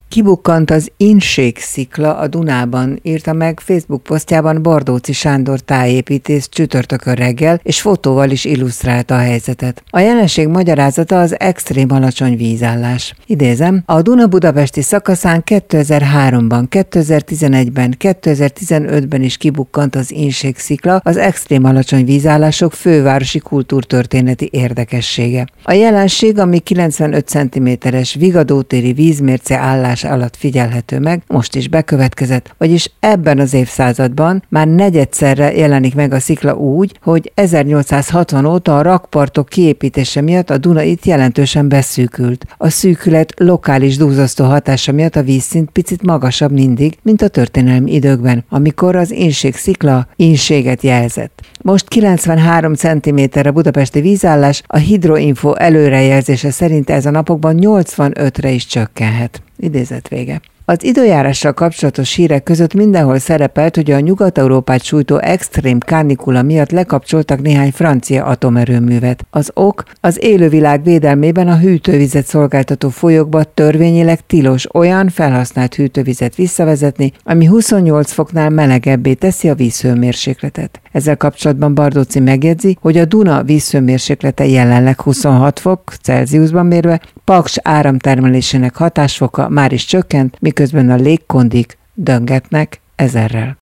Kibukkant az Inség-szikla a Dunában, írta meg Facebook posztjában Bardóczy Sándor tájépítész csütörtökön reggel, és fotóval is illusztrálta a helyzetet. A jelenség magyarázata az extrém alacsony vízállás. Idézem, a Duna-budapesti szakaszán 2003-ban, 2011-ben, 2015-ben is kibukkant az Inség-szikla, az extrém alacsony vízállások fővárosi kultúrtörténeti érdekessége. A jelenség, ami 95 cm-es Vigadótéri vízmérce állás alatt figyelhető meg, most is bekövetkezett, vagyis ebben az évszázadban már negyedszerre jelenik meg a szikla úgy, hogy 1860 óta a rakpartok kiépítése miatt a Duna itt jelentősen beszűkült. A szűkület lokális duzzasztó hatása miatt a vízszint picit magasabb mindig, mint a történelmi időkben, amikor az Inség-szikla ínséget jelzett. Most 93 cm a budapesti vízállás, a Hidroinfo előrejelzése szerint ez a napokban 85-re is csökkenhet. Idézet vége. Az időjárással kapcsolatos hírek között mindenhol szerepelt, hogy a Nyugat-Európát sújtó extrém kánikula miatt lekapcsoltak néhány francia atomerőművet. Az ok az élővilág védelmében a hűtővizet szolgáltató folyókba törvényileg tilos olyan felhasznált hűtővizet visszavezetni, ami 28 foknál melegebbé teszi a vízhőmérsékletet. Ezzel kapcsolatban Bardóczy megjegyzi, hogy a Duna vízhőmérséklete jelenleg 26 fok Celsiusban mérve, Paks áramtermelésének hatásfoka már is csökkent, miközben a légkondik döngetnek 1000-rel.